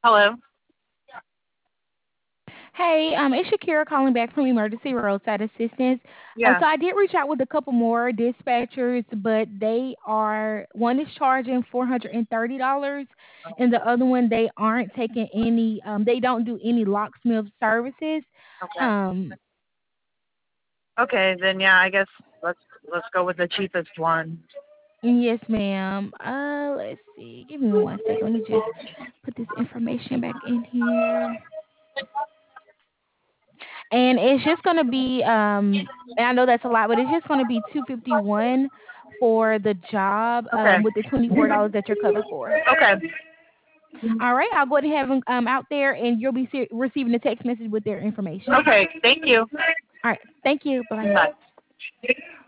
Hello. Hey, it's Shakira calling back from Emergency Roadside Assistance. Yeah. So I did reach out with a couple more dispatchers, but they are one is charging $430, and the other one they aren't taking any. They don't do any locksmith services. Okay. Um, Okay, then yeah, I guess let's let's go with the cheapest one. yes, ma'am. Let's see. Give me one second. Let me just put this information back in here. And it's just gonna be and I know that's a lot, but it's just gonna be 251 for the job Okay. with the $24 that you're covered for. Okay. All right, I'll go ahead and have them out there, and you'll be receiving a text message with their information. Okay. Thank you. All right, thank you. Bye. Bye.